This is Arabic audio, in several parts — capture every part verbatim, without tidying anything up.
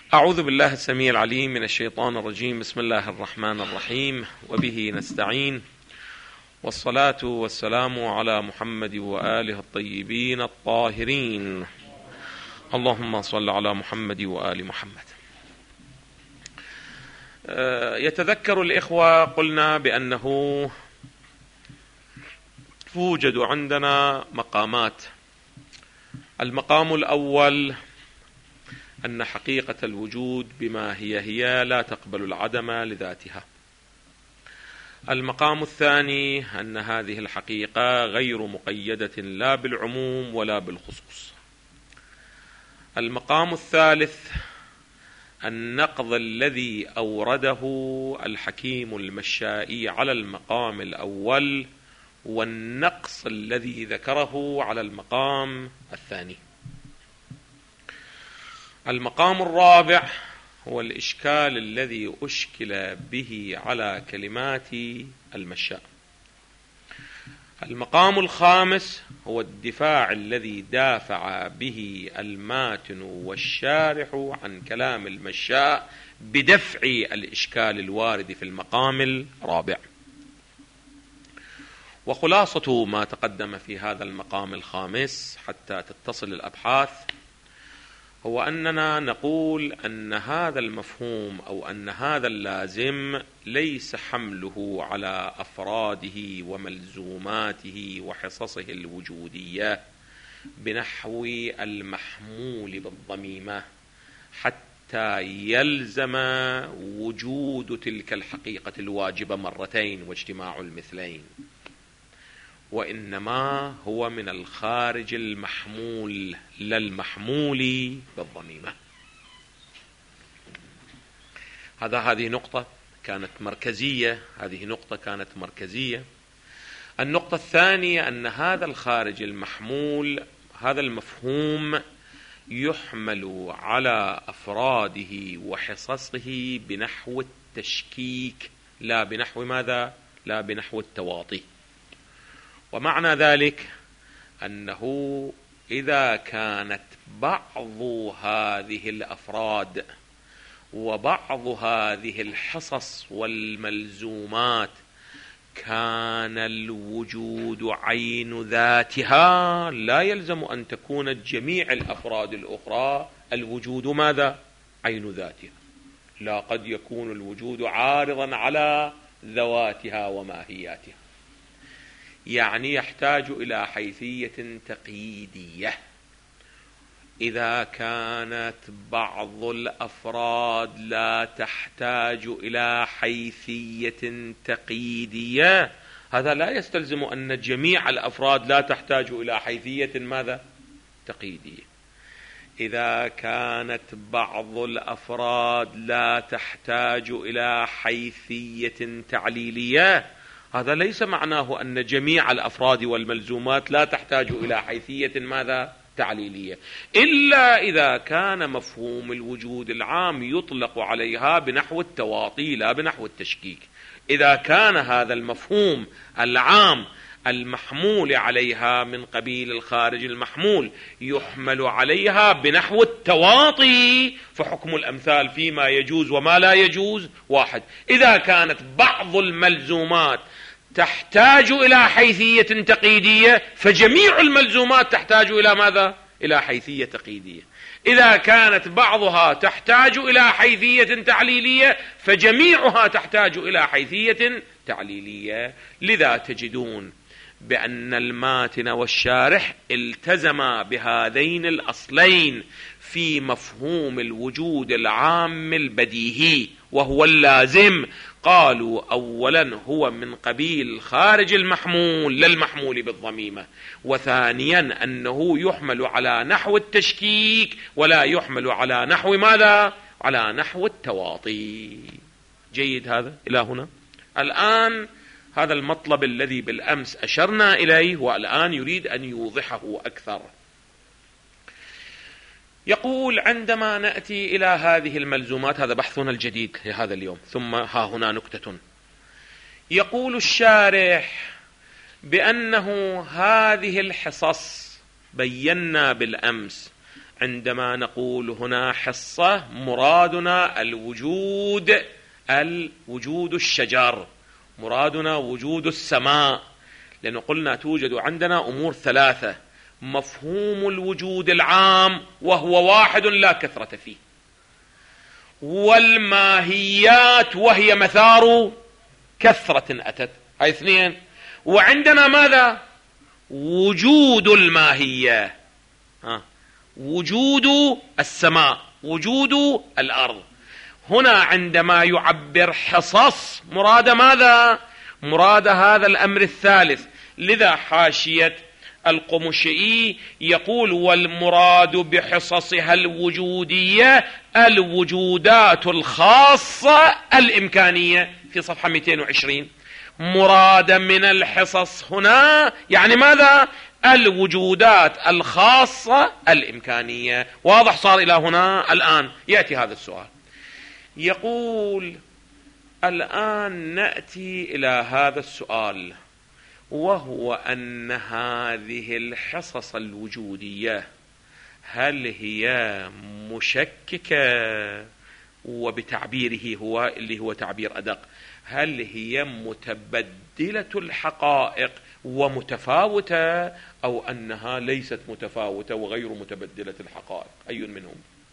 أعوذ بالله السميع العليم من الشيطان الرجيم. بسم الله الرحمن الرحيم، وبه نستعين، والصلاة والسلام على محمد وآله الطيبين الطاهرين. اللهم صل على محمد وآل محمد. يتذكر الإخوة قلنا بأنه توجد عندنا مقامات. المقام الأول أن حقيقة الوجود بما هي هي لا تقبل العدم لذاتها. المقام الثاني أن هذه الحقيقة غير مقيدة لا بالعموم ولا بالخصوص. المقام الثالث النقض الذي أورده الحكيم المشائي على المقام الأول، والنقص الذي ذكره على المقام الثاني. المقام الرابع هو الإشكال الذي أشكل به على كلمات المشاء. المقام الخامس هو الدفاع الذي دافع به الماتن والشارح عن كلام المشاء بدفع الإشكال الوارد في المقام الرابع. وخلاصة ما تقدم في هذا المقام الخامس حتى تتصل الأبحاث هو أننا نقول أن هذا المفهوم أو أن هذا اللازم ليس حمله على أفراده وملزوماته وحصصه الوجودية بنحو المحمول بالضميمة حتى يلزم وجود تلك الحقيقة الواجبة مرتين واجتماع المثلين، وإنما هو من الخارج المحمول لا المحمول بالضميمة. هذا هذه نقطة كانت مركزية هذه نقطة كانت مركزية. النقطة الثانية أن هذا الخارج المحمول، هذا المفهوم يحمل على أفراده وحصصه بنحو التشكيك لا بنحو ماذا؟ لا بنحو التواطي. ومعنى ذلك أنه إذا كانت بعض هذه الأفراد وبعض هذه الحصص والملزومات كان الوجود عين ذاتها، لا يلزم أن تكون جميع الأفراد الأخرى الوجود ماذا؟ عين ذاتها. لا، قد يكون الوجود عارضا على ذواتها وماهياتها، يعني يحتاج إلى حيثية تقييدية. إذا كانت بعض الأفراد لا تحتاج إلى حيثية تقييدية، هذا لا يستلزم أن جميع الأفراد لا تحتاج إلى حيثية ماذا؟ تقييدية. إذا كانت بعض الأفراد لا تحتاج إلى حيثية تعليلية، هذا ليس معناه أن جميع الأفراد والملزومات لا تحتاج إلى حيثية ماذا؟ تعليلية، إلا إذا كان مفهوم الوجود العام يطلق عليها بنحو التواطي لا بنحو التشكيك. إذا كان هذا المفهوم العام المحمول عليها من قبيل الخارج المحمول يحمل عليها بنحو التواطي، فحكم الأمثال فيما يجوز وما لا يجوز واحد. إذا كانت بعض الملزومات تحتاج إلى حيثية تقييدية، فجميع الملزومات تحتاج إلى ماذا؟ إلى حيثية تقييدية. إذا كانت بعضها تحتاج إلى حيثية تعليلية، فجميعها تحتاج إلى حيثية تعليلية. لذا تجدون بأن الماتن والشارح التزما بهذين الأصلين في مفهوم الوجود العام البديهي وهو اللازم. قالوا أولا هو من قبيل الخارج المحمول للمحمول بالضميمة، وثانيا أنه يحمل على نحو التشكيك ولا يحمل على نحو ماذا؟ على نحو التواطي. جيد هذا إلى هنا. الآن هذا المطلب الذي بالأمس أشرنا إليه والآن يريد أن يوضحه أكثر. يقول عندما نأتي إلى هذه الملزومات، هذا بحثنا الجديد لهذا اليوم، ثم ها هنا نكتة. يقول الشارح بأنه هذه الحصص بينا بالأمس عندما نقول هنا حصة مرادنا الوجود، الوجود الشجر، مرادنا وجود السماء، لأنه قلنا توجد عندنا أمور ثلاثة: مفهوم الوجود العام وهو واحد لا كثرة فيه، والماهيات وهي مثار كثرة أتت، هاي اثنين، وعندنا ماذا؟ وجود الماهية، ها، وجود السماء، وجود الأرض. هنا عندما يعبر حصص مراد ماذا؟ مراد هذا الأمر الثالث. لذا حاشية القمشئي يقول: والمراد بحصصها الوجودية الوجودات الخاصة الإمكانية، في صفحة مئتين وعشرين. مراد من الحصص هنا يعني ماذا؟ الوجودات الخاصة الإمكانية. واضح صار إلى هنا؟ الآن يأتي هذا السؤال، يقول: الآن نأتي إلى هذا السؤال، وهو أن هذه الحصص الوجودية هل هي مشككة، وبتعبيره هو اللي هو تعبير أدق، هل هي متبدلة الحقائق ومتفاوتة، أو أنها ليست متفاوتة وغير متبدلة الحقائق؟ أي منهم؟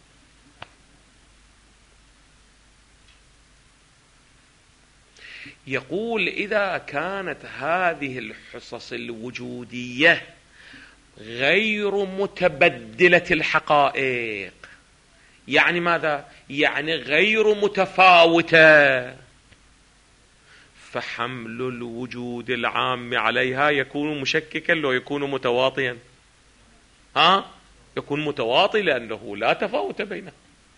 يقول: إذا كانت هذه الحصص الوجودية غير متبدلة الحقائق، يعني ماذا؟ يعني غير متفاوتة، فحمل الوجود العام عليها يكون مشككا لو يكون متواطيا؟ ها؟ يكون متواطي لأنه لا تفاوت بينه.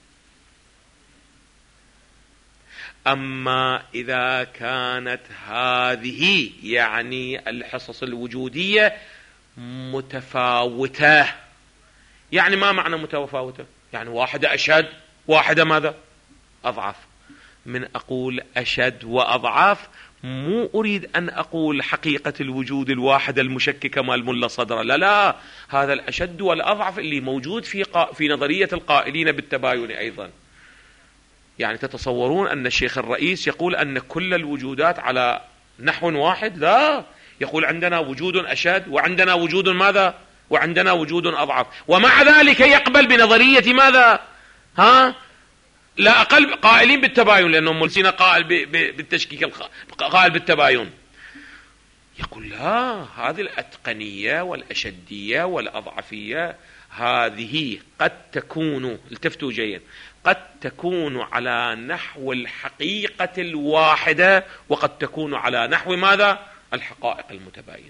أما إذا كانت هذه يعني الحصص الوجودية متفاوتة، يعني ما معنى متفاوتة؟ يعني واحدة أشد، واحدة ماذا؟ أضعف. من أقول أشد وأضعف مو أريد أن أقول حقيقة الوجود الواحدة المشككة مال ملا صدرة، لا لا، هذا الأشد والأضعف اللي موجود في قا... في نظرية القائلين بالتباين أيضا. يعني تتصورون أن الشيخ الرئيس يقول أن كل الوجودات على نحو واحد؟ لا، يقول عندنا وجود أشد وعندنا وجود ماذا؟ وعندنا وجود أضعف، ومع ذلك يقبل بنظرية ماذا؟ ها؟ لا أقل قائلين بالتباين، لأنه ملسينا قائل بالتشكيك، قائل بالتباين. يقول لا، هذه الأتقنية والأشدية والأضعفية هذه قد تكون، التفتوا جيد، قد تكون على نحو الحقيقة الواحدة، وقد تكون على نحو ماذا؟ الحقائق المتباينة.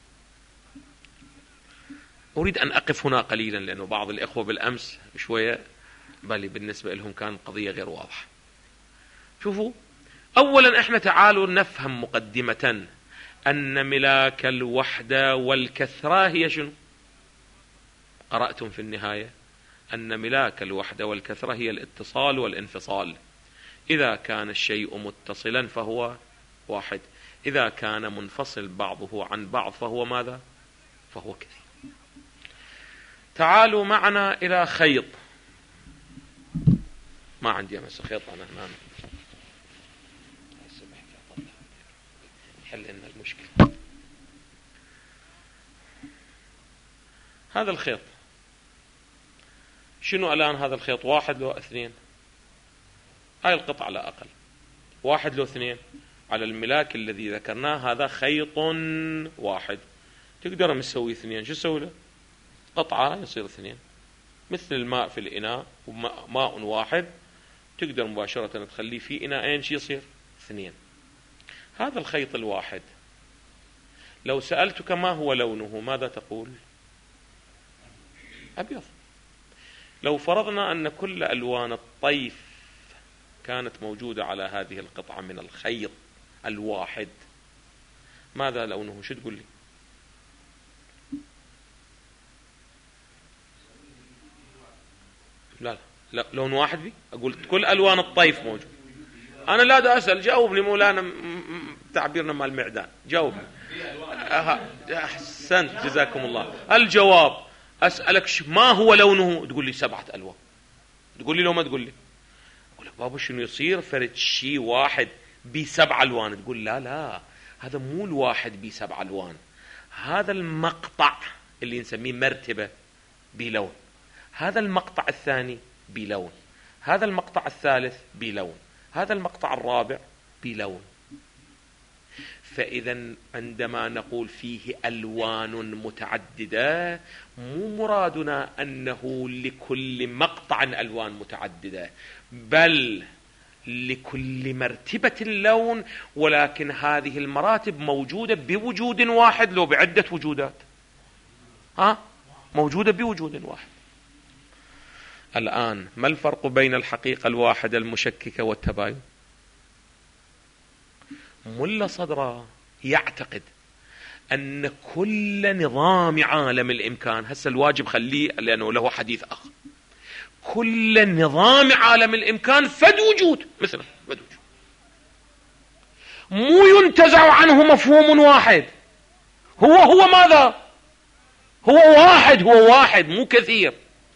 أريد أن أقف هنا قليلا، لأنه بعض الإخوة بالأمس شوية بل بالنسبة لهم كان القضية غير واضحة. شوفوا، أولا احنا تعالوا نفهم مقدمة أن ملاك الوحدة والكثرة هي شنو؟ قرأتم في النهاية أن ملاك الوحدة والكثرة هي الاتصال والانفصال. إذا كان الشيء متصلا فهو واحد، إذا كان منفصل بعضه عن بعض فهو ماذا؟ فهو كثير. تعالوا معنا إلى خيط. ما عندي أمس خيط أنا هنا، حل لنا المشكلة. هذا الخيط شنو الآن؟ هذا الخيط واحد لو اثنين؟ هاي القطعة على أقل واحد لو اثنين على الملاك الذي ذكرناه، هذا خيط واحد. تقدر مسوي اثنين، شو تسوي له؟ قطعة يصير اثنين، مثل الماء في الإناء، وماء واحد تقدر مباشرة تخليه في إناءين، شو يصير؟ اثنين. هذا الخيط الواحد لو سألتك ما هو لونه ماذا تقول؟ أبيض. لو فرضنا أن كل ألوان الطيف كانت موجودة على هذه القطعة من الخيط الواحد، ماذا لونه؟ شو تقول لي؟ لا لا، لون واحد بي؟ أقول كل ألوان الطيف موجود. أنا لا دا أسأل، جاوبني مولانا، تعبيرنا مع المعدان، جاوبني. أحسنت، جزاكم الله. الجواب أسألك ما هو لونه؟ تقول لي سبعة ألوان. تقول لي لو ما تقول لي، أقول لك بابا شنو يصير فرد شيء واحد بسبع ألوان؟ تقول لا لا، هذا مو الواحد بسبع ألوان، هذا المقطع اللي نسميه مرتبة بلون، هذا المقطع الثاني بلون، هذا المقطع الثالث بلون، هذا المقطع الرابع بلون. فإذا عندما نقول فيه ألوان متعددة مو مرادنا أنه لكل مقطع ألوان متعددة، بل لكل مرتبة لون، ولكن هذه المراتب موجودة بوجود واحد لو بعدة وجودات؟ ها؟ موجودة بوجود واحد. الآن ما الفرق بين الحقيقة الواحدة المشككة والتباين؟ ملا صدرة يعتقد أن كل نظام عالم الإمكان، هسه الواجب خليه لأنه له حديث آخر، كل نظام عالم الإمكان فد وجود مثلا فد وجود، مو ينتزع عنه مفهوم واحد، هو هو ماذا؟ هو واحد، هو واحد مو كثير.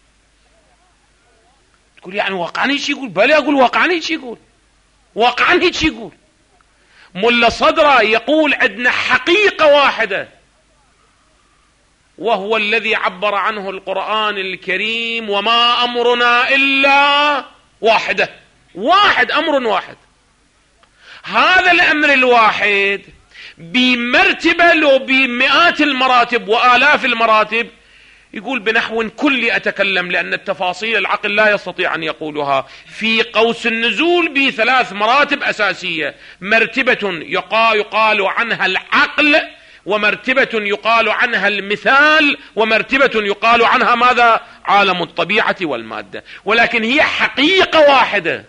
تقول يعني واقعا هيك يقول؟ بلى أقول واقعا هيك يقول، واقعا هيك يقول. ملا صدرة يقول عندنا حقيقة واحدة، وهو الذي عبر عنه القرآن الكريم: وما أمرنا إلا واحدة، واحد، أمر واحد. هذا الأمر الواحد بمرتبة لو بمئات المراتب وآلاف المراتب، يقول بنحو كلي أتكلم لأن التفاصيل العقل لا يستطيع أن يقولها. في قوس النزول بثلاث مراتب أساسية: مرتبة يقال عنها العقل، ومرتبة يقال عنها المثال، ومرتبة يقال عنها ماذا؟ عالم الطبيعة والمادة. ولكن هي حقيقة واحدة.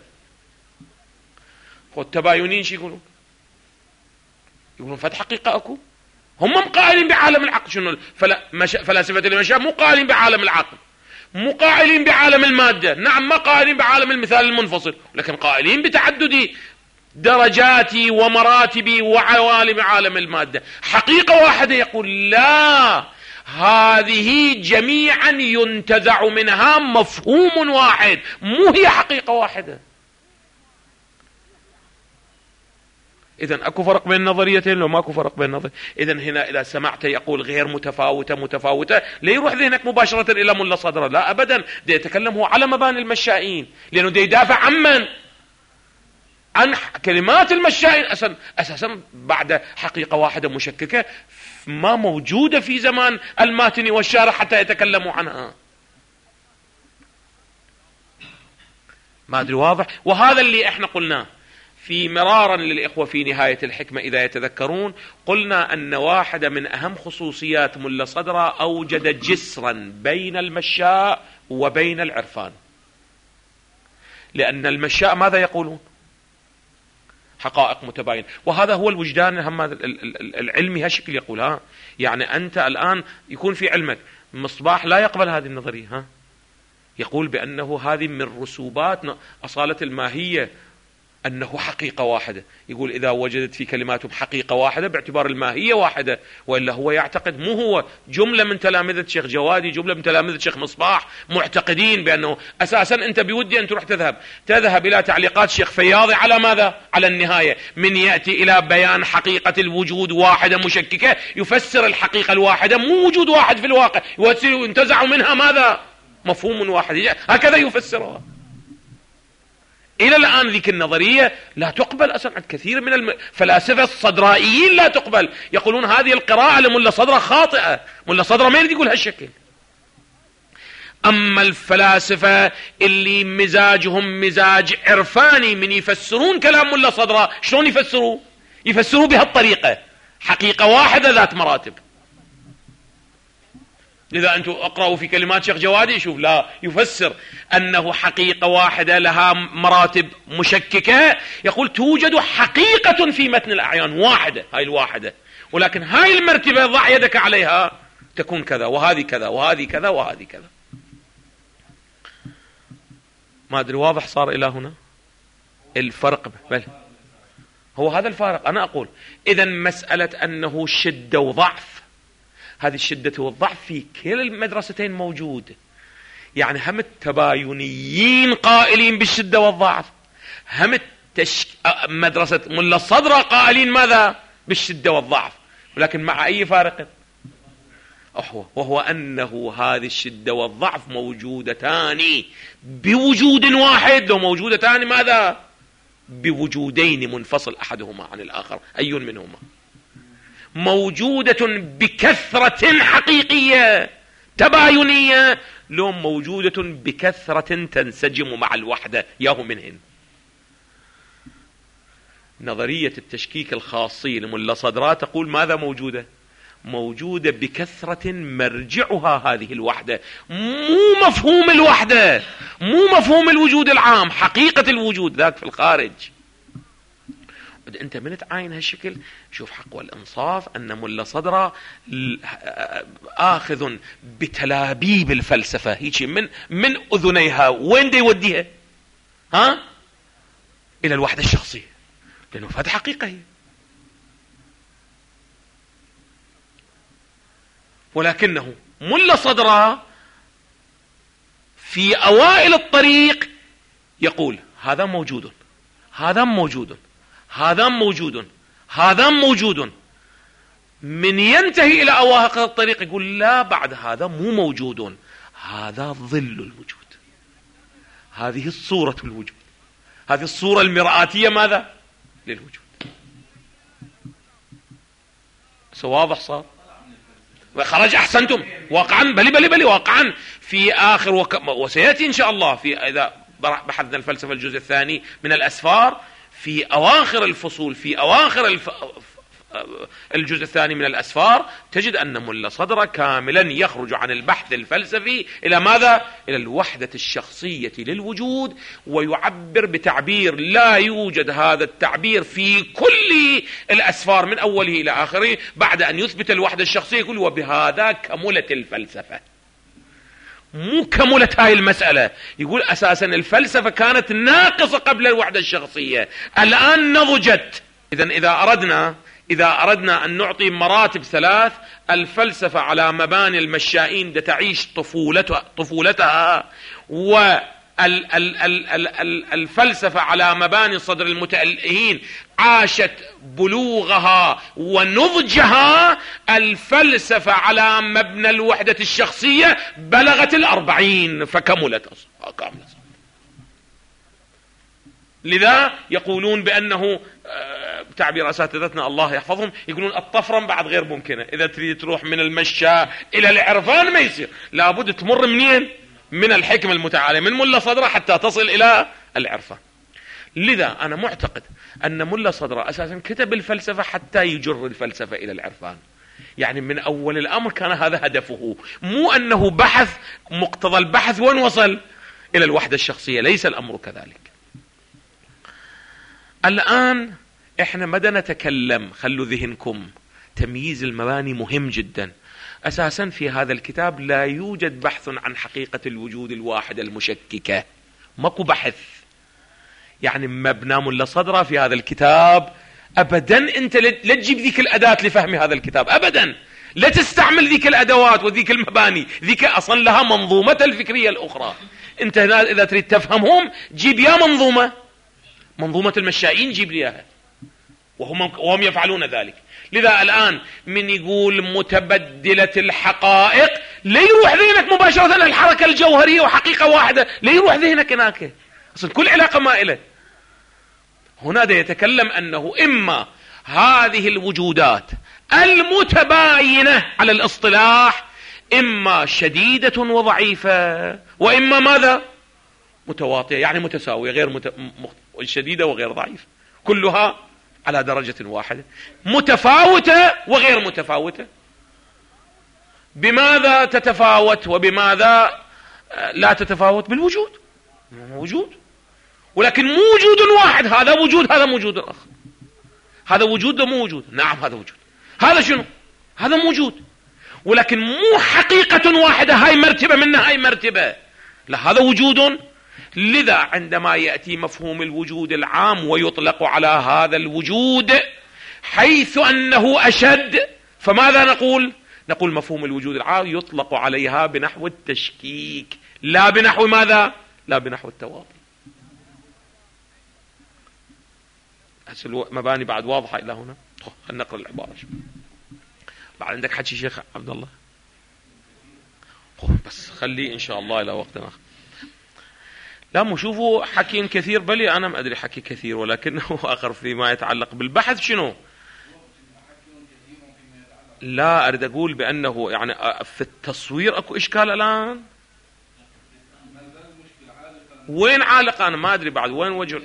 والتباينين شو يقولون؟ يقولون فد حقيقة أكو، هم مقائلين بعالم العقل. شنو فلا مش... فلاسفة المشاة مو قائلين بعالم العقل، مو قائلين بعالم المادة، نعم ما قائلين بعالم المثال المنفصل، لكن قائلين بتعدد درجاتي ومراتبي وعوالم عالم المادة. حقيقة واحدة يقول لا، هذه جميعا ينتزع منها مفهوم واحد، مو هي حقيقة واحدة. إذن أكو فرق بين النظريتين لو ماكو فرق بين النظريتين؟ إذن هنا إذا سمعت يقول غير متفاوتة متفاوتة، لا يروح ذهنك مباشرة إلى ملا صدرة، لا أبدا، دي يتكلم هو على مباني المشائين، لأنه دي يدافع عن من؟ عن كلمات المشائين. أساسا أساسا بعد حقيقة واحدة مشككة ما موجودة في زمان الماتني والشارح حتى يتكلموا عنها. ما أدري واضح؟ وهذا اللي احنا قلناه في مرارا للإخوة في نهاية الحكمة إذا يتذكرون، قلنا أن واحدة من أهم خصوصيات ملا صدرة أوجد جسرا بين المشاء وبين العرفان. لأن المشاء ماذا يقولون؟ حقائق متباينة، وهذا هو الوجدان هم العلمي هالشكل يقول. ها يعني أنت الآن يكون في علمك مصباح لا يقبل هذه النظرية، ها يقول بأنه هذه من رسوبات أصالة الماهية أنه حقيقة واحدة. يقول إذا وجدت في كلماتهم حقيقة واحدة باعتبار الماهية واحدة، وإلا هو يعتقد مو هو جملة من تلامذة شيخ جوادي، جملة من تلامذة شيخ مصباح معتقدين بأنه أساسا أنت بودي أن تروح تذهب تذهب إلى تعليقات شيخ فياضي على ماذا؟ على النهاية، من يأتي إلى بيان حقيقة الوجود واحدة مشككة يفسر الحقيقة الواحدة مو وجود واحد في الواقع، ينتزع منها ماذا؟ مفهوم واحد، هكذا يفسرها. إلى الآن ذيك النظرية لا تقبل أصلا عند كثير من الفلاسفة الصدرائيين، لا تقبل، يقولون هذه القراءة لملا صدرة خاطئة، ملا صدرة ما يريد يقول هالشكل. أما الفلاسفة اللي مزاجهم مزاج عرفاني من يفسرون كلام ملا صدرة، شلون يفسروا؟ يفسروا بهالطريقة: حقيقة واحدة ذات مراتب. لذا أنتم أقرأوا في كلمات شيخ جوادي، شوف لا يفسر أنه حقيقة واحدة لها مراتب مشككة، يقول توجد حقيقة في متن الأعيان واحدة، هاي الواحدة، ولكن هاي المرتبة ضع يدك عليها تكون كذا وهذه كذا وهذه كذا وهذه كذا. ما أدري واضح صار إلى هنا الفرق؟ بل هو هذا الفارق. أنا أقول إذن مسألة أنه شدة وضعف هذه الشدة والضعف في كلا المدرستين موجود. يعني هم التباينيين قائلين بالشدة والضعف، هم التشك... مدرسة ملا الصدرة قائلين ماذا؟ بالشدة والضعف، ولكن مع أي فارق؟ وهو أنه هذه الشدة والضعف موجودتان بوجود واحد، وموجودتان ماذا؟ بوجودين منفصل أحدهما عن الآخر. أي منهما؟ موجودة بكثرة حقيقية تباينية، لو موجودة بكثرة تنسجم مع الوحدة، ياهو منهن. نظرية التشكيك الخاصية لملا صدرا تقول ماذا موجودة؟ موجودة بكثرة مرجعها هذه الوحدة، مو مفهوم الوحدة، مو مفهوم الوجود العام، حقيقة الوجود ذاك في الخارج. انت من تعاين هالشكل شوف حق والانصاف ان ملا صدرا اخذ بتلابيب الفلسفة هيك من من اذنيها، وين دي يوديها؟ ها؟ الى الوحدة الشخصية، لانه هذه حقيقة هي. ولكنه ملا صدرا في اوائل الطريق يقول هذا موجود، هذا موجود، هذا موجود، هذا موجود. من ينتهي إلى أواخر الطريق يقول لا، بعد هذا مو موجود، هذا ظل الوجود، هذه الصورة الوجود، هذه الصورة المرآتية ماذا؟ للوجود. واضح صار؟ خرج أحسنتم واقعا، بلي بلي بلي واقعا في آخر وك... وسيأتي إن شاء الله في إذا بحثنا الفلسفة الجزء الثاني من الأسفار، في أواخر الفصول، في أواخر الف... الجزء الثاني من الأسفار تجد أن ملا صدرا كاملا يخرج عن البحث الفلسفي إلى ماذا؟ إلى الوحدة الشخصية للوجود، ويعبر بتعبير لا يوجد هذا التعبير في كل الأسفار من أوله إلى آخره. بعد أن يثبت الوحدة الشخصية يقول وبهذا كملت الفلسفة. مو كملت هاي المسألة، يقول أساسا الفلسفة كانت ناقصة قبل الوحدة الشخصية، الآن نضجت. إذن إذا أردنا إذا أردنا أن نعطي مراتب ثلاث، الفلسفة على مباني المشائين دا تعيش طفولتها, طفولتها والفلسفة على مباني صدر المتألهين عاشت بلوغها ونضجها. الفلسفة على مبنى الوحدة الشخصية بلغت الأربعين فكملت كاملة. لذا يقولون بأنه تعبير أساتذتنا الله يحفظهم يقولون الطفرم بعد غير ممكنة. إذا تريد تروح من المشاة إلى العرفان ما يصير، لابد تمر منين؟ من الحكمة المتعالية من ملا صدرا حتى تصل إلى العرفان. لذا أنا معتقد أن ملا صدرا أساسا كتب الفلسفة حتى يجر الفلسفة إلى العرفان. يعني من أول الأمر كان هذا هدفه، مو أنه بحث مقتضى البحث وين وصل إلى الوحدة الشخصية، ليس الأمر كذلك. الآن احنا مدى نتكلم، خلوا ذهنكم، تمييز المباني مهم جدا. أساسا في هذا الكتاب لا يوجد بحث عن حقيقة الوجود الواحدة المشككة، ماكو بحث. يعني مبنى ملا صدرا في هذا الكتاب أبدا أنت لا تجيب ذيك الأداة لفهم هذا الكتاب أبدا، لا تستعمل ذيك الأدوات وذيك المباني، ذيك أصلا لها منظومة الفكرية الأخرى. أنت إذا تريد تفهمهم جيب يا منظومة منظومة المشائين، جيب لي إياها، وهم وهم يفعلون ذلك. لذا الآن من يقول متبدلة الحقائق لا يروح ذهنك مباشرة الحركة الجوهرية وحقيقة واحدة، لا يروح ذهنك هناك، أصلا كل علاقة مائلة. هنا ده يتكلم أنه إما هذه الوجودات المتباينة على الاصطلاح إما شديدة وضعيفة، وإما ماذا؟ متواطئة، يعني متساوية، غير مت... شديدة وغير ضعيفة، كلها على درجة واحدة، متفاوتة وغير متفاوتة. بماذا تتفاوت وبماذا لا تتفاوت؟ بالوجود، وجود، ولكن مو وجود واحد، هذا وجود هذا موجود آخر، هذا وجود ده مو وجود، نعم هذا وجود، هذا شنو؟ هذا موجود، ولكن مو حقيقة واحدة، هاي مرتبة منها هاي مرتبة، لا هذا وجود. لذا عندما يأتي مفهوم الوجود العام ويطلق على هذا الوجود حيث أنه أشد، فماذا نقول؟ نقول مفهوم الوجود العام يطلق عليها بنحو التشكيك، لا بنحو ماذا؟ لا بنحو التواطي. مباني بعد واضحة إلى هنا. خلينا نقرأ العبارة شوي. بعد عندك حكي شيخ عبد الله؟ بس خلي إن شاء الله إلى وقت آخر. لا مو شوفوا حكي كثير، بلي أنا ما أدري حكي كثير، ولكنه آخر فيما يتعلق بالبحث شنو؟ لا أريد أقول بأنه يعني في التصوير أكو إشكال الآن. وين عالق؟ أنا ما أدري بعد وين وجه.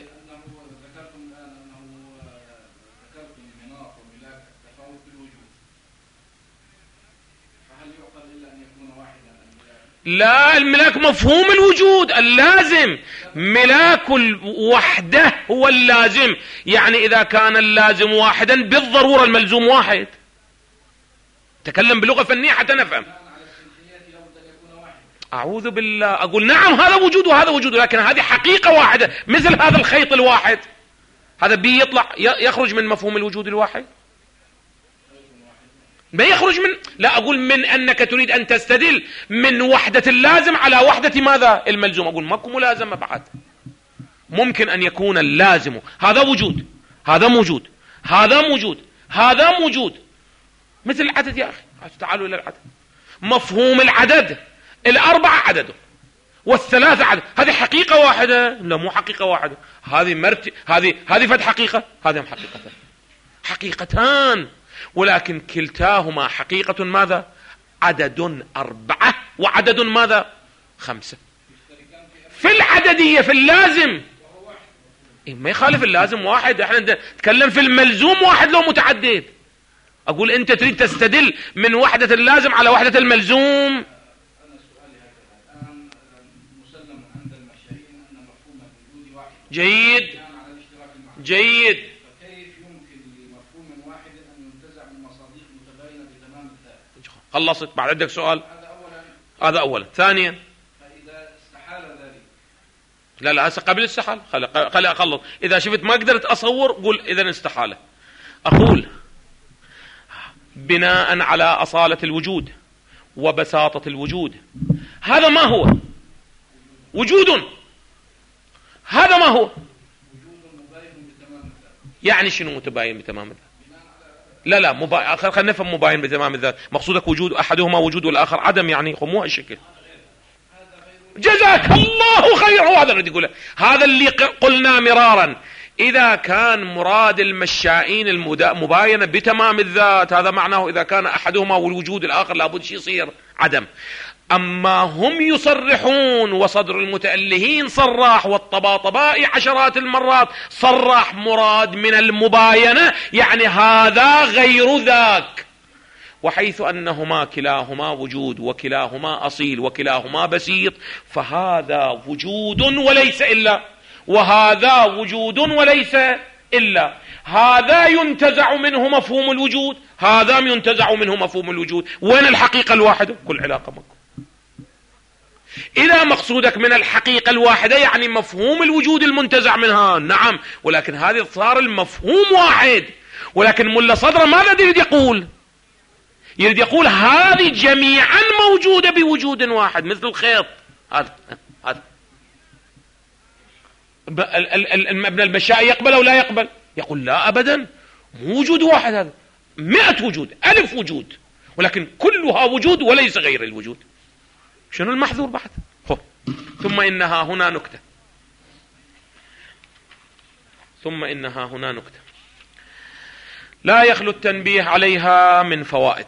لا، الملاك مفهوم الوجود اللازم، ملاك الوحدة هو اللازم، يعني إذا كان اللازم واحدا بالضرورة الملزوم واحد. تكلم بلغة فنية حتى نفهم. أعوذ بالله، أقول نعم هذا وجود وهذا وجود، لكن هذه حقيقة واحدة مثل هذا الخيط الواحد، هذا بي يطلع يخرج من مفهوم الوجود الواحد، ما يخرج من، لا أقول من أنك تريد أن تستدل من وحدة اللازم على وحدة ماذا؟ الملزوم. أقول ماكو ملازمة بعد. ممكن أن يكون اللازم هذا وجود، هذا موجود، هذا موجود، هذا موجود، مثل العدد يا أخي. تعالوا إلى العدد. مفهوم العدد، الأربعة عدده والثلاثة عدد، هذه حقيقة واحدة؟ لا مو حقيقة واحدة، هذه مرت هذه هذه فد حقيقة، هذه حقيقتان، حقيقتان، ولكن كلتاهما حقيقة ماذا؟ عدد أربعة وعدد ماذا؟ خمسة. في العددية في اللازم إيه ما يخالف اللازم واحد، احنا نتكلم في الملزوم واحد لو متعدد. أقول أنت تريد تستدل من وحدة اللازم على وحدة الملزوم. جيد جيد. خلصت. بعد عندك سؤال؟ هذا أولا. ثانيا، فإذا استحال ذلك، لا لا هسه قبل استحال، خلي خلي أخلص. إذا شفت ما قدرت أصور قول إذا استحالة. أقول بناء على أصالة الوجود وبساطة الوجود، هذا ما هو؟ وجود. هذا ما هو؟ يعني شنو متباين بتمام الذات؟ لا لا مبا... خلينا نفهم مباين بتمام الذات. مقصودك وجود أحدهما وجود والآخر عدم، يعني مو هالشكل. جزاك الله خير. هو هذا اللي يقوله، هذا اللي قلنا مرارا. إذا كان مراد المشائين المباينة بتمام الذات، هذا معناه إذا كان أحدهما والوجود الآخر لابد شيء يصير عدم. أما هم يصرحون، وصدر المتألهين صراح، والطباطبائي عشرات المرات صرح مراد من المباينة يعني هذا غير ذاك، وحيث أنهما كلاهما وجود وكلاهما أصيل وكلاهما بسيط، فهذا وجود وليس إلا، وهذا وجود وليس إلا. هذا ينتزع منه مفهوم الوجود، هذا ينتزع منه مفهوم الوجود. وين الحقيقة الواحدة؟ كل علاقة مكو. إذا مقصودك من الحقيقة الواحدة يعني مفهوم الوجود المنتزع منها، نعم، ولكن هذه صار المفهوم واحد. ولكن ملا صدر ماذا يريد يقول؟ يريد يقول هذه جميعا موجودة بوجود واحد، مثل الخيط هذا. هذا ابن المشاء يقبل أو لا يقبل؟ يقول لا أبدا، مو وجود واحد، هذا مئة وجود، ألف وجود، ولكن كلها وجود وليس غير الوجود. شنو المحذور بعد؟ هو. ثم إنها هنا نكتة، ثم إنها هنا نكتة لا يخلو التنبيه عليها من فوائد.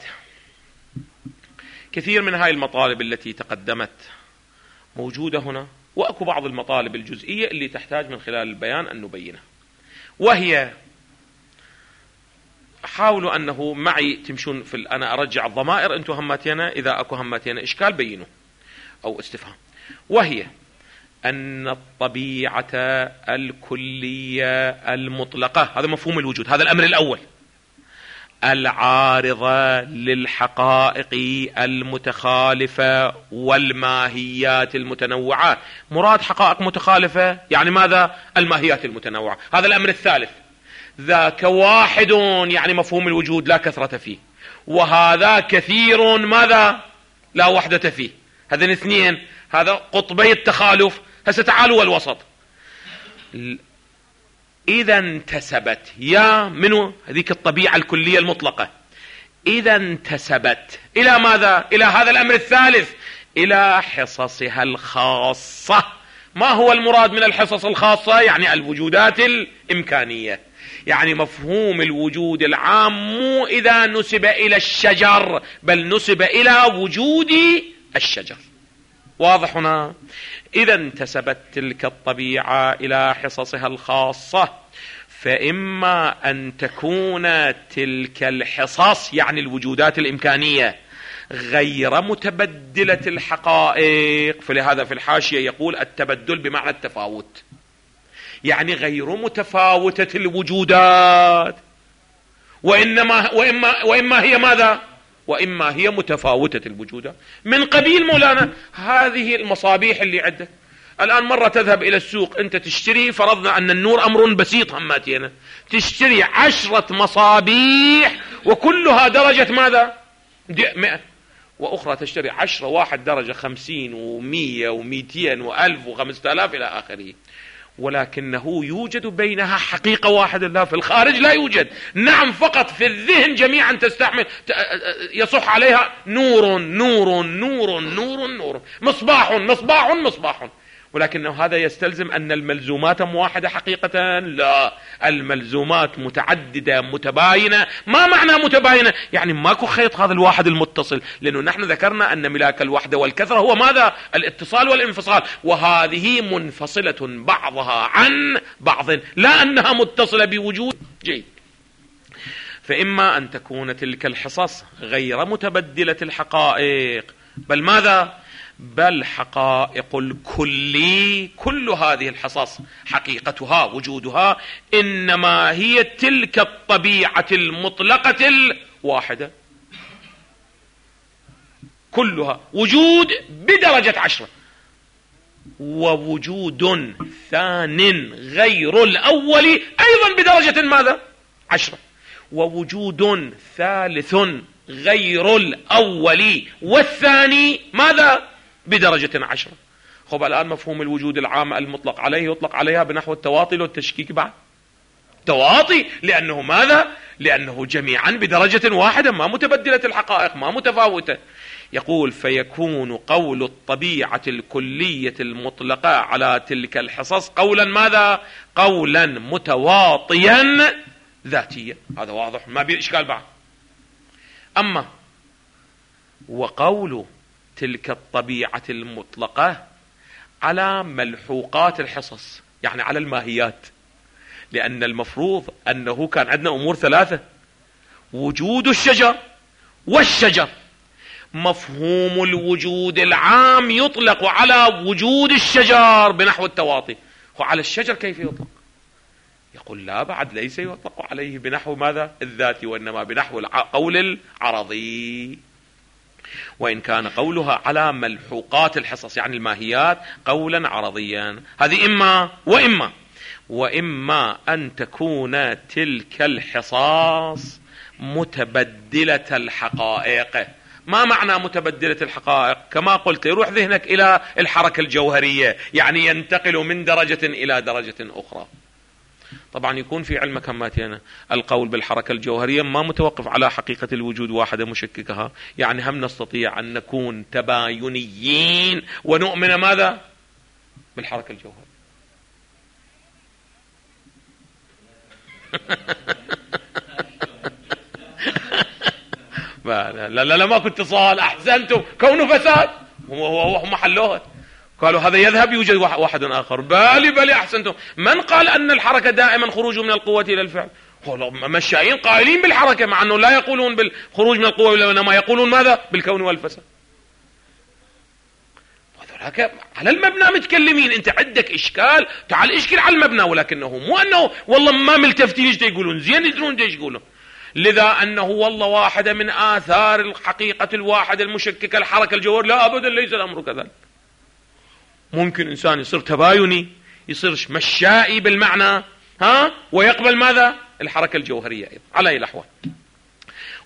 كثير من هاي المطالب التي تقدمت موجودة هنا، وأكو بعض المطالب الجزئية اللي تحتاج من خلال البيان أن نبينها، وهي حاولوا أنه معي تمشون في أنا أرجع الضمائر، أنتم هماتينا إذا أكو هماتينا إشكال بينوا أو استفهام. وهي أن الطبيعة الكلية المطلقة، هذا مفهوم الوجود، هذا الأمر الأول، العارضة للحقائق المتخالفة والماهيات المتنوعة. مراد حقائق متخالفة يعني ماذا؟ الماهيات المتنوعة. هذا الأمر الثالث. ذاك واحد يعني مفهوم الوجود لا كثرة فيه، وهذا كثير ماذا لا وحدة فيه. هذين اثنين، هذا قطبي التخالف. هسه تعالوا والوسط. إذا انتسبت يا منو هذيك الطبيعة الكلية المطلقة، إذا انتسبت إلى ماذا؟ إلى هذا الأمر الثالث، إلى حصصها الخاصة. ما هو المراد من الحصص الخاصة؟ يعني الوجودات الإمكانية. يعني مفهوم الوجود العام مو إذا نسب إلى الشجر، بل نسب إلى وجود الشجر. واضح هنا؟ إذا انتسبت تلك الطبيعة إلى حصصها الخاصة، فإما أن تكون تلك الحصص يعني الوجودات الإمكانية غير متبدلة الحقائق، فلهذا في الحاشية يقول التبدل بمعنى التفاوت، يعني غير متفاوتة الوجودات، وإنما وإما, وإما هي ماذا؟ وإما هي متفاوتة الوجودات. من قبيل مولانا هذه المصابيح اللي عندك الآن، مرة تذهب إلى السوق أنت تشتري، فرضنا أن النور أمر بسيط هماتينا، تشتري عشرة مصابيح وكلها درجة ماذا؟ مئة، وأخرى تشتري عشرة واحد درجة خمسين ومية وميتين وألف وخمسة آلاف إلى آخره، ولكنه يوجد بينها حقيقة واحدة. لا في الخارج لا يوجد. نعم فقط في الذهن جميعا تستحمل يصح عليها نور نور نور نور نور، مصباح مصباح مصباح، ولكنه هذا يستلزم أن الملزومات واحدة حقيقة؟ لا، الملزومات متعددة متباينة. ما معنى متباينة؟ يعني ماكو خيط هذا الواحد المتصل، لأنه نحن ذكرنا أن ملاك الوحدة والكثرة هو ماذا؟ الاتصال والانفصال، وهذه منفصلة بعضها عن بعض، لا أنها متصلة بوجود. جيد. فإما أن تكون تلك الحصص غير متبدلة الحقائق، بل ماذا؟ بل حقائق الكلي، كل هذه الحصص حقيقتها وجودها إنما هي تلك الطبيعة المطلقة الواحدة، كلها وجود بدرجة عشرة، ووجود ثان غير الأول أيضا بدرجة ماذا؟ عشرة، ووجود ثالث غير الأول والثاني ماذا؟ بدرجة عشرة. خب الآن مفهوم الوجود العام المطلق عليه يطلق عليها بنحو التواطي والتشكيك بعد. تواطي لأنه ماذا؟ لأنه جميعا بدرجة واحدة، ما متبدلة الحقائق، ما متفاوتة. يقول فيكون قول الطبيعة الكلية المطلقة على تلك الحصص قولا ماذا؟ قولا متواطيا ذاتيا. هذا واضح ما بيه إشكال بعد. أما وقول تلك الطبيعة المطلقة على ملحوقات الحصص، يعني على الماهيات، لأن المفروض أنه كان عندنا أمور ثلاثة: وجود الشجر والشجر. مفهوم الوجود العام يطلق على وجود الشجر بنحو التواطي، وعلى الشجر كيف يطلق؟ يقول لا، بعد ليس يطلق عليه بنحو ماذا؟ الذاتي، وإنما بنحو القول العرضي. وإن كان قولها على ملحوقات الحصص يعني الماهيات قولا عرضيا. هذه إما وإما وإما أن تكون تلك الحصص متبدلة الحقائق. ما معنى متبدلة الحقائق؟ كما قلت يروح ذهنك إلى الحركة الجوهرية، يعني ينتقل من درجة إلى درجة أخرى. طبعا يكون في علمك هماتينا القول بالحركة الجوهرية ما متوقف على حقيقة الوجود واحدة مشككها، يعني هم نستطيع أن نكون تباينيين ونؤمن ماذا؟ بالحركة الجوهرية. لا لا لا ما كنت اتصال، أحسنتم، كونه فساد وهم حلوها، قالوا هذا يذهب يوجد واحد آخر. بالي بالي أحسنتم. من قال أن الحركة دائما خروج من القوة إلى الفعل؟ مشائين قائلين بالحركة، مع أنه لا يقولون بالخروج من القوة، وإنما يقولون ماذا؟ بالكون والفساد. وذلك على المبنى متكلمين. أنت عندك إشكال، تعال إشكل على المبنى، ولكنه مو أنه والله ما ملتفتين إيش يقولون، زين يدرون إيش يقولون. لذا أنه والله واحدة من آثار الحقيقة الواحدة المشككة الحركة الجوهر، لا أبدا ليس الأمر كذلك. ممكن إنسان يصير تبايني، يصير مشائي بالمعنى ها، ويقبل ماذا؟ الحركة الجوهرية أيضا على أي الأحوال.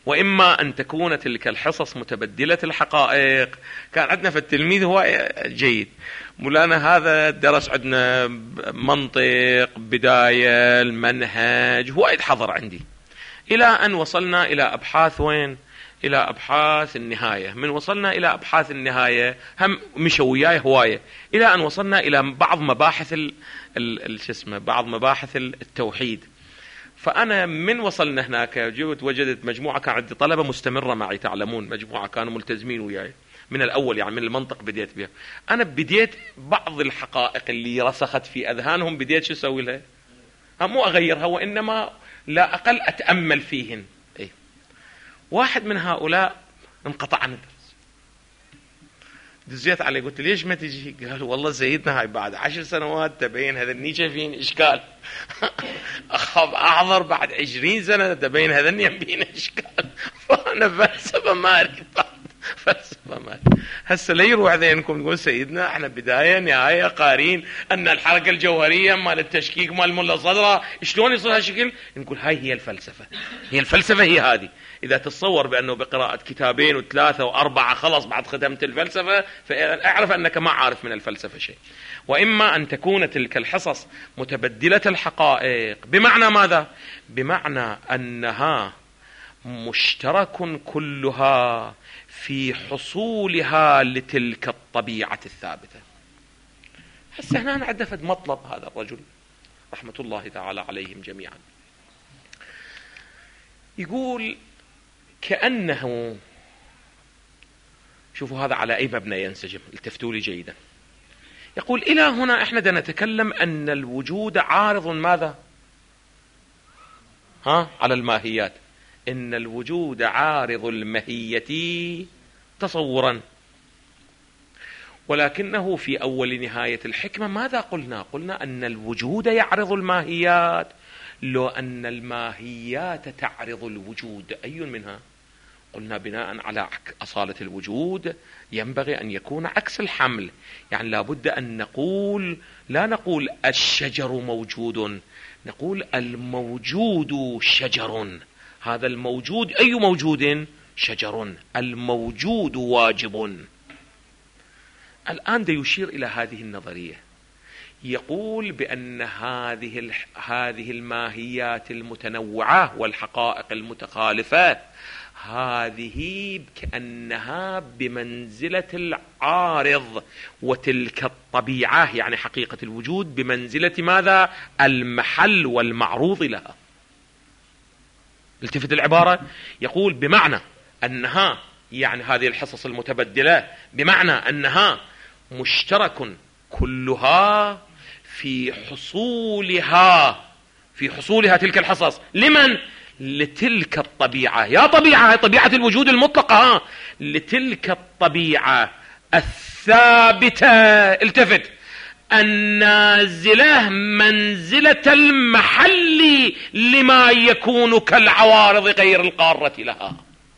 وإما أن تكون تلك الحصص متبدلة الحقائق. كان عندنا في التلميذ هو جيد، مولانا هذا درس عندنا منطق، بداية، المنهج، هو حضر عندي، إلى أن وصلنا إلى أبحاث وين؟ إلى أبحاث النهاية. من وصلنا إلى أبحاث النهاية هم مشوا وياي هواية، إلى أن وصلنا إلى بعض مباحث ال ال اسمه بعض مباحث التوحيد. فأنا من وصلنا هناك جبت وجدت مجموعة، كان عندي طلبة مستمرة معي تعلمون، مجموعة كانوا ملتزمين وياي من الأول، يعني من المنطق بديت بها. أنا بديت بعض الحقائق اللي رسخت في أذهانهم بديت شو أسوي لها؟ مو أغيرها، وإنما لا أقل أتأمل فيهن. إيه؟ واحد من هؤلاء انقطع عن الدرس، دزيت عليه قلت ليش ما تجي؟ قال والله سيدنا هاي بعد عشر سنوات تبين هذني شايفين إشكال أخاف أحضر بعد عشرين سنة تبين هذني يبين إشكال. فأنا فلسفة ما أريد، فلسفة ما أريد. هسه لا يروح ذهنكم تقول سيدنا احنا بداية نهاية قارين أن الحركة الجوهرية مال التشكيك مال ملا صدرة شلون يصير هالشكل. نقول هاي هي الفلسفة، هي الفلسفة هي هذه. إذا تتصور بأنه بقراءة كتابين وثلاثة وأربعة خلص بعد ختمت الفلسفة، فأعرف أنك ما عارف من الفلسفة شيء. وإما أن تكون تلك الحصص متبدلة الحقائق، بمعنى ماذا؟ بمعنى أنها مشترك كلها في حصولها لتلك الطبيعة الثابتة. هسه هنا عندنا فد مطلب هذا الرجل رحمة الله تعالى عليهم جميعا، يقول كأنه، شوفوا هذا على أي مبنى ينسجم، التفتوا لي جيدا. يقول إلى هنا إحنا دا نتكلم أن الوجود عارض ماذا؟ ها على الماهيات، إن الوجود عارض الماهية تصورا، ولكنه في أول نهاية الحكمة ماذا قلنا؟ قلنا أن الوجود يعرض الماهيات، لو أن الماهيات تعرض الوجود أي منها؟ قلنا بناء على أصالة الوجود ينبغي أن يكون عكس الحمل، يعني لابد أن نقول، لا نقول الشجر موجود، نقول الموجود شجر. هذا الموجود أي موجود؟ شجر. الموجود واجب. الآن دا يشير إلى هذه النظرية، يقول بأن هذه هذه الماهيات المتنوعة والحقائق المتخالفة هذه كأنها بمنزلة العارض، وتلك الطبيعة يعني حقيقة الوجود بمنزلة ماذا؟ المحل والمعروض لها. التفت العبارة، يقول بمعنى أنها، يعني هذه الحصص المتبدلة، بمعنى أنها مشترك كلها في حصولها في حصولها تلك الحصص. لمن؟ لتلك الطبيعة. يا طبيعة، طبيعة الوجود المطلقة، لتلك الطبيعة الثابتة، التفت، النازلة منزلة المحل لما يكون كالعوارض غير القارة لها.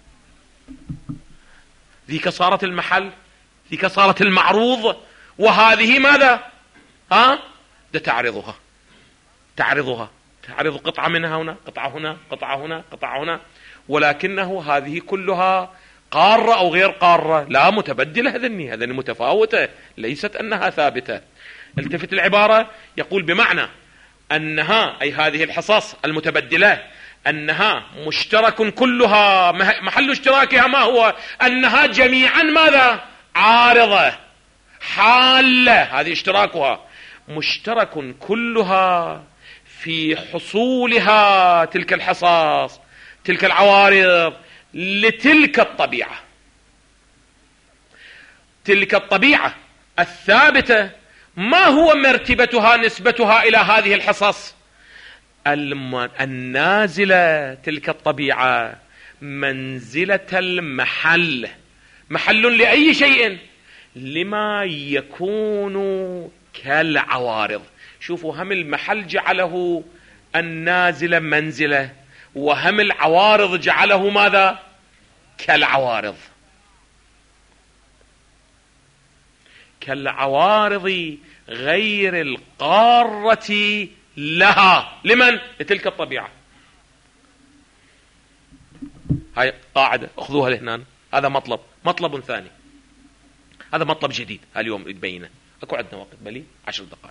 ذيك صارت المحل، ذيك صارت المعروض، وهذه ماذا؟ ها؟ ده تعرضها تعرضها تعرض قطعة منها هنا، قطعة هنا، قطعة هنا، قطعة هنا، ولكنه هذه كلها قارة أو غير قارة، لا متبدلة، هذني هذني متفاوتة، ليست أنها ثابتة. التفت العبارة، يقول بمعنى أنها، أي هذه الحصص المتبدلة، أنها مشترك كلها، محل اشتراكها ما هو؟ أنها جميعا ماذا؟ عارضة حالة، هذه اشتراكها، مشترك كلها في حصولها تلك الحصص، تلك العوارض، لتلك الطبيعة. تلك الطبيعة الثابتة ما هو مرتبتها، نسبتها إلى هذه الحصص؟ النازلة، تلك الطبيعة منزلة المحل، محل لأي شيء؟ لما يكون كالعوارض. شوفوا، هم المحل جعله النازلة منزلة، وهم العوارض جعله ماذا؟ كالعوارض. كالعوارض غير القارة لها. لمن؟ لتلك الطبيعة. هاي قاعدة اخذوها لهنا. هذا مطلب مطلب ثاني، هذا مطلب جديد اليوم يتبينه. اكو عندنا وقت بلي عشر دقائق.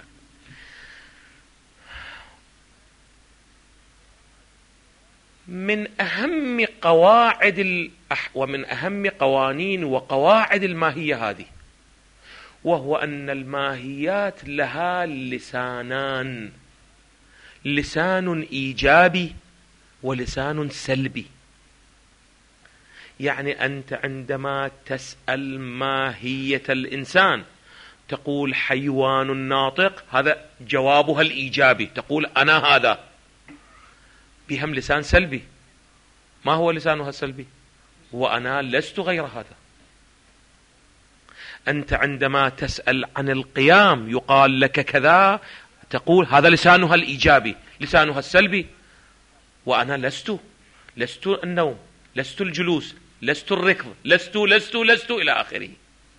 من أهم قواعد الأح... ومن أهم قوانين وقواعد الماهية هذه، وهو أن الماهيات لها لسانان، لسان إيجابي ولسان سلبي. يعني أنت عندما تسأل ماهية الإنسان تقول حيوان ناطق، هذا جوابها الإيجابي، تقول أنا هذا. بهم لسان سلبي، ما هو لسانها السلبي؟ وأنا لست غير هذا. أنت عندما تسأل عن القيام يقال لك كذا، تقول هذا لسانها الإيجابي. لسانها السلبي وأنا لست، لست النوم، لست الجلوس، لست الركض، لست لست لست إلى آخره.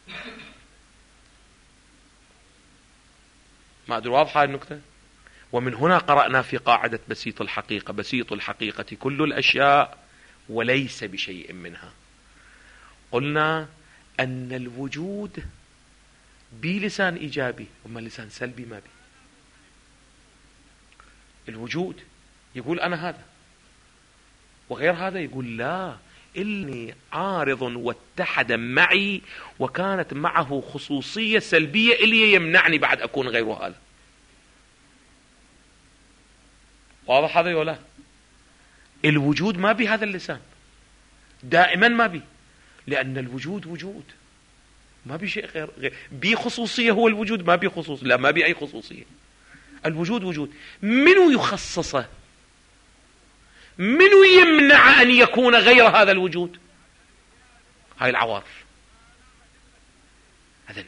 ما أدري واضحة النكتة؟ ومن هنا قرأنا في قاعدة بسيط الحقيقة: بسيط الحقيقة كل الأشياء وليس بشيء منها. قلنا أن الوجود بلسان إيجابي، وما لسان سلبي ما بي. الوجود يقول أنا هذا، وغير هذا يقول لا، إني عارض واتحد معي وكانت معه خصوصية سلبية إلي يمنعني بعد أكون غير هذا. واضح هذا ولا؟ الوجود ما بي هذا اللسان، دائما ما بي، لأن الوجود وجود، ما بي شيء غير, غير. بي خصوصية هو الوجود، ما بي خصوص، لا ما بي أي خصوصية. الوجود وجود. منو يخصصه؟ منو يمنع أن يكون غير هذا الوجود؟ هاي العوارض. هذا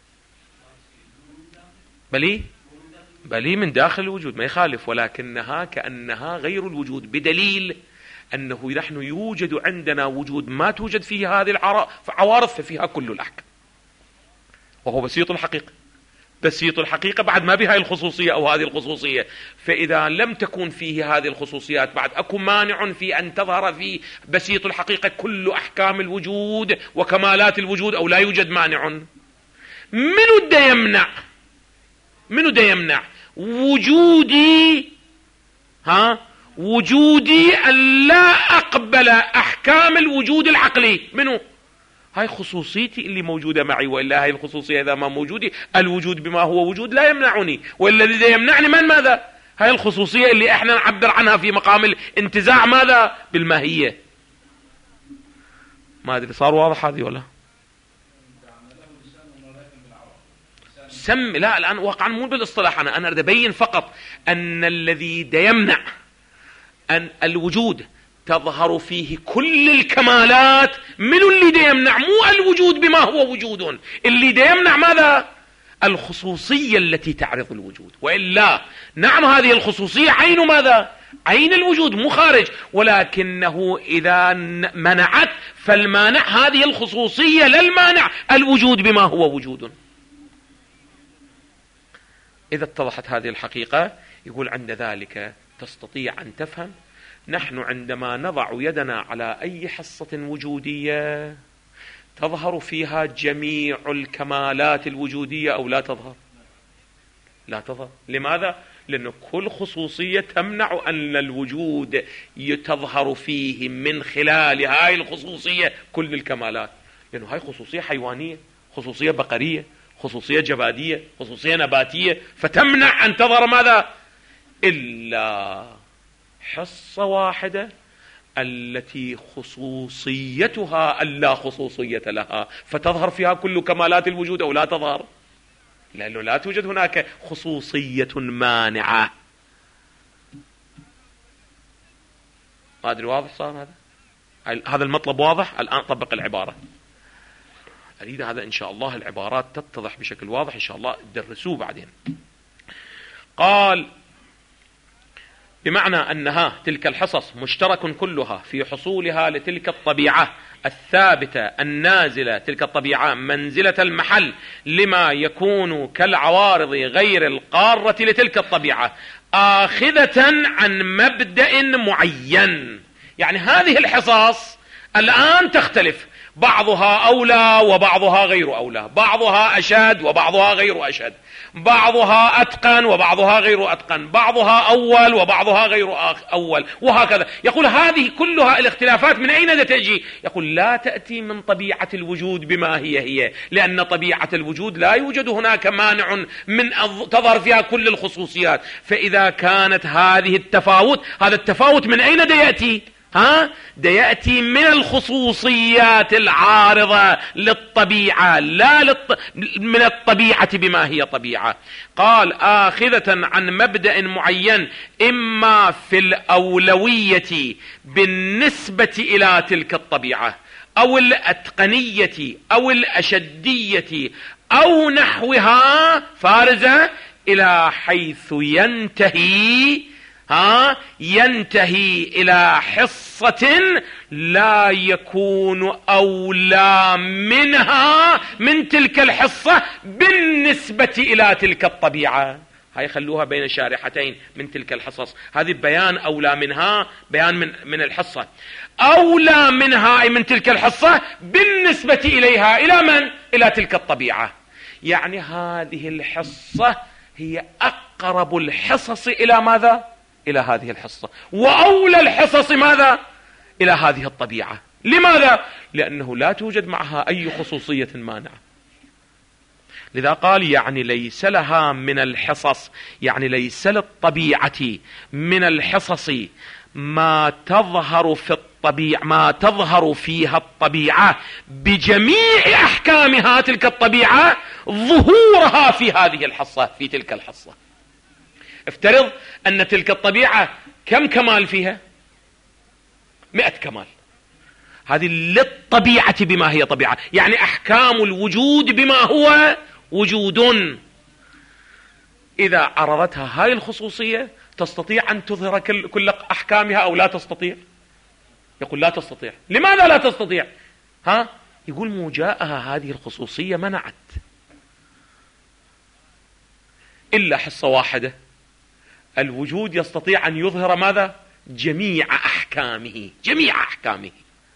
بلي بلي من داخل الوجود ما يخالف، ولكنها كأنها غير الوجود، بدليل أنه نحن يوجد عندنا وجود ما توجد فيه هذه العوارض، ففيها كل الأحكام، وهو بسيط الحقيقة. بسيط الحقيقة بعد ما بها الخصوصية أو هذه الخصوصية، فإذا لم تكن فيه هذه الخصوصيات بعد أكو مانع في أن تظهر في بسيط الحقيقة كل أحكام الوجود وكمالات الوجود، أو لا يوجد مانع. منو دا يمنع؟ منو دا يمنع وجودي؟ ها وجودي أن لا أقبل أحكام الوجود العقلي. منو؟ هاي خصوصيتي اللي موجودة معي، وإلا هاي الخصوصية إذا ما موجودة، الوجود بما هو وجود لا يمنعني، والذي يمنعني من ماذا؟ هاي الخصوصية اللي احنا نعبر عنها في مقام الانتزاع ماذا؟ بالماهية. ما أدري صار واضح هذه ولا؟ سم لا الآن واقعا مو بالاصطلاح، أنا أنا أريد أبين فقط أن الذي دا يمنع أن الوجود تظهر فيه كل الكمالات، من اللي دا يمنع؟ مو الوجود بما هو وجود، اللي دا يمنع ماذا؟ الخصوصية التي تعرض الوجود. وإلا نعم هذه الخصوصية عين ماذا؟ عين الوجود، مو خارج، ولكنه إذا منعت فالمانع هذه الخصوصية للمانع الوجود بما هو وجود. إذا اتضحت هذه الحقيقة يقول عند ذلك تستطيع أن تفهم نحن عندما نضع يدنا على أي حصة وجودية تظهر فيها جميع الكمالات الوجودية أو لا تظهر؟ لا تظهر. لماذا؟ لأن كل خصوصية تمنع أن الوجود تظهر فيه من خلال هاي الخصوصية كل الكمالات، لأنه هاي خصوصية حيوانية، خصوصية بقرية، خصوصية جبادية، خصوصية نباتية، فتمنع أن تظهر ماذا؟ إلا حصة واحدة التي خصوصيتها اللا خصوصية لها، فتظهر فيها كل كمالات الوجود أو لا تظهر؟ لأنه لا توجد هناك خصوصية مانعة. ما أدري واضح صار هذا؟ هذا المطلب واضح؟ الآن طبق العبارة. أريد هذا إن شاء الله العبارات تتضح بشكل واضح إن شاء الله تدرسوه بعدين. قال بمعنى أنها تلك الحصص مشترك كلها في حصولها لتلك الطبيعة الثابتة النازلة، تلك الطبيعة منزلة المحل لما يكون كالعوارض غير القارة لتلك الطبيعة، آخذة عن مبدأ معين. يعني هذه الحصص الآن تختلف، بعضها أولى وبعضها غير أولى، بعضها أشد وبعضها غير أشد، بعضها أتقن وبعضها غير أتقن، بعضها أول وبعضها غير أول، وهكذا. يقول هذه كلها الاختلافات من أين تأتي؟ يقول لا تأتي من طبيعة الوجود بما هي هي، لأن طبيعة الوجود لا يوجد هناك مانع من تظهر فيها كل الخصوصيات. فإذا كانت هذه التفاوت، هذا التفاوت من أين يأتي؟ ها؟ ده يأتي من الخصوصيات العارضة للطبيعة، لا للط... من الطبيعة بما هي طبيعة. قال آخذة عن مبدأ معين، إما في الأولوية بالنسبة إلى تلك الطبيعة، أو الأتقنية، أو الأشدية، أو نحوها فارزة، إلى حيث ينتهي ها ينتهي إلى حصة لا يكون أولى منها من تلك الحصة بالنسبة إلى تلك الطبيعة. هاي خلوها بين شارحتين من تلك الحصص. هذه بيان أولى منها، بيان من, من الحصة. أولى منها أي من تلك الحصة بالنسبة إليها، إلى من؟ إلى تلك الطبيعة. يعني هذه الحصة هي أقرب الحصص إلى ماذا؟ إلى هذه الحصة. وأولى الحصص ماذا؟ إلى هذه الطبيعة. لماذا؟ لأنه لا توجد معها أي خصوصية مانعة. لذا قال يعني ليس لها من الحصص، يعني ليس للطبيعة من الحصص ما تظهر في الطبيعة، ما تظهر فيها الطبيعة بجميع أحكامها تلك الطبيعة ظهورها في هذه الحصة، في تلك الحصة. افترض أن تلك الطبيعة كم كمال فيها؟ مئة كمال. هذه للطبيعة بما هي طبيعة، يعني أحكام الوجود بما هو وجود. إذا عرضتها هاي الخصوصية تستطيع أن تظهر كل أحكامها أو لا تستطيع؟ يقول لا تستطيع. لماذا لا تستطيع؟ ها؟ يقول موجاءها هذه الخصوصية منعت إلا حصة واحدة. الوجود يستطيع أن يظهر ماذا؟ جميع أحكامه، جميع أحكامه،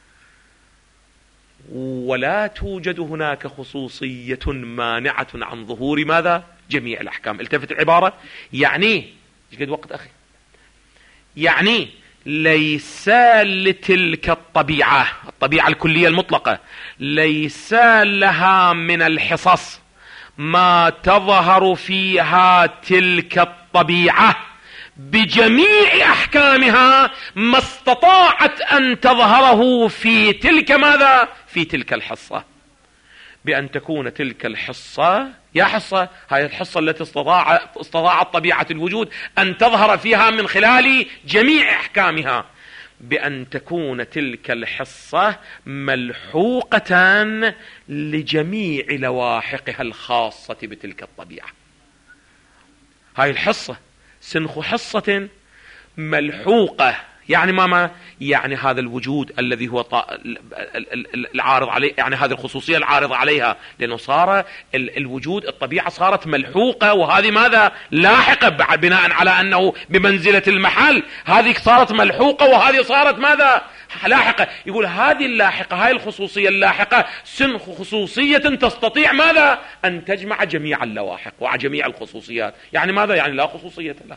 ولا توجد هناك خصوصية مانعة عن ظهور ماذا؟ جميع الأحكام. التفت العبارة، يعني قد وقت أخي، يعني ليس لتلك الطبيعة، الطبيعة الكلية المطلقة، ليس لها من الحصص ما تظهر فيها تلك الطبيعة بجميع أحكامها ما استطاعت أن تظهره في تلك ماذا؟ في تلك الحصة. بأن تكون تلك الحصة، يا حصة، هذه الحصة التي استطاع استطاعت طبيعة الوجود أن تظهر فيها من خلال جميع أحكامها، بأن تكون تلك الحصة ملحوقة لجميع لواحقها الخاصة بتلك الطبيعة. هاي الحصة سنخ حصة ملحوقة، يعني ماما يعني هذا الوجود الذي هو العارض عليه، يعني هذه الخصوصية العارضة عليها، لأنه صار الوجود الطبيعة صارت ملحوقة، وهذه ماذا؟ لاحقة، بناء على أنه بمنزلة المحل، هذه صارت ملحوقة وهذه صارت ماذا؟ لاحقة. يقول هذه اللاحقة، هاي الخصوصية اللاحقة سنخ خصوصية تستطيع ماذا؟ أن تجمع جميع اللواحق وجميع الخصوصيات. يعني ماذا؟ يعني لا خصوصية لها.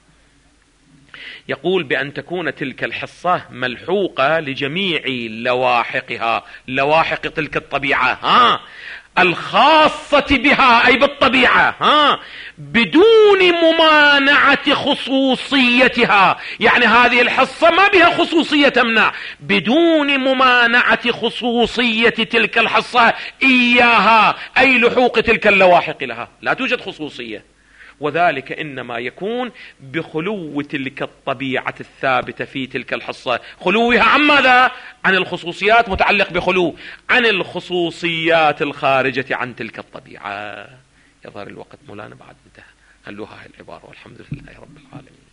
يقول بأن تكون تلك الحصة ملحوقة لجميع لواحقها، لواحق تلك الطبيعة ها الخاصة بها أي بالطبيعة ها بدون ممانعة خصوصيتها. يعني هذه الحصة ما بها خصوصية تمنع، بدون ممانعة خصوصية تلك الحصة إياها، أي لحوق تلك اللواحق لها، لا توجد خصوصية. وذلك إنما يكون بخلو تلك الطبيعة الثابتة في تلك الحصة، خلوها عن ماذا؟ عن الخصوصيات، متعلق بخلو عن الخصوصيات الخارجة عن تلك الطبيعة. يظهر الوقت مولانا بعد انتهى، خلوها هاي العبارة، والحمد لله رب العالمين.